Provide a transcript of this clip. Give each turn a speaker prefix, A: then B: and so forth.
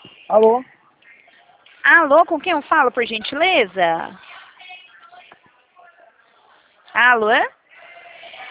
A: Alô?
B: Alô, com quem eu falo, por gentileza? Alô?